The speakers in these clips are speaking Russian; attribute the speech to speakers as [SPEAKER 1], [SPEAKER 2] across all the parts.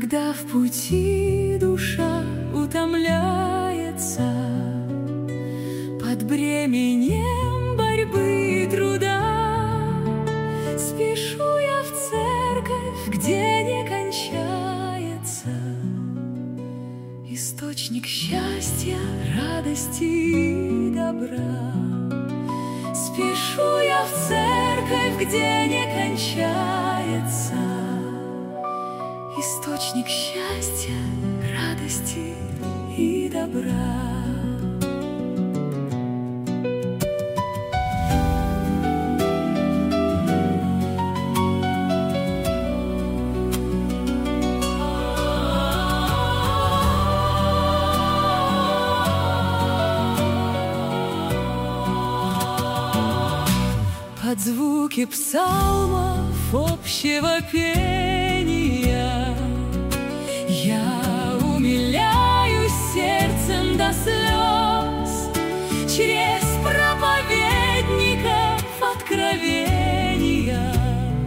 [SPEAKER 1] Когда в пути душа утомляется под бременем борьбы и труда, спешу я в церковь, где не кончается источник счастья, радости и добра. Спешу я в церковь, где не кончается источник счастья, радости и добра. Под звуки псалмов общего пения я умиляюсь сердцем до слез. Через проповедников откровения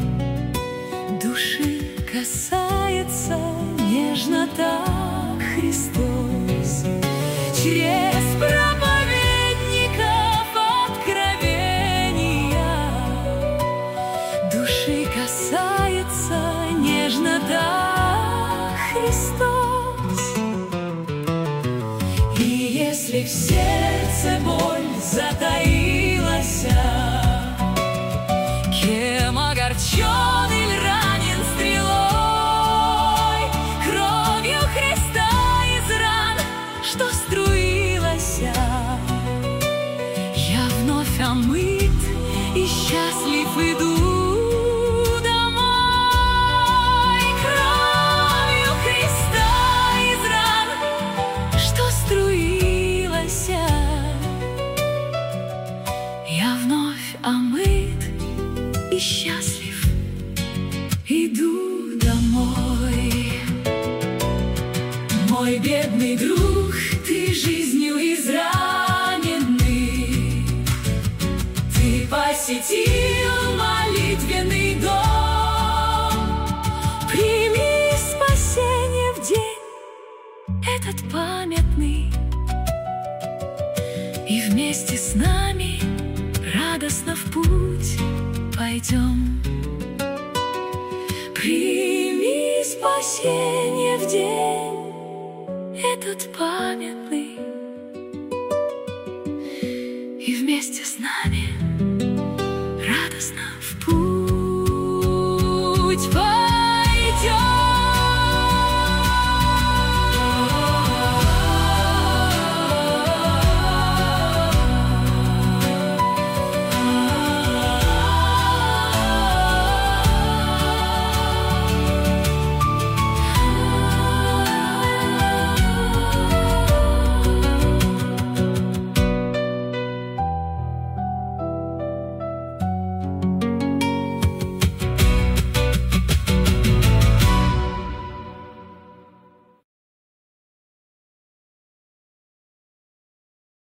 [SPEAKER 1] души касается нежно так Христос. Через проповедников откровения души касается нежно так Христос. И если в сердце боль затаилась, кем огорчен или ранен стрелой, кровью Христа из ран, что струилась, я вновь омыт и счастлив иду домой. Кровью Христа из ран, что струилась, я вновь омыт и счастлив иду домой. Мой бедный друг, ты жизнью израненный, ты посетил молитвенный дом. Прими спасение в день этот памятный, и вместе с нами радостно в путь пойдем. Прими спасение в день этот памятный, и вместе с нами радостно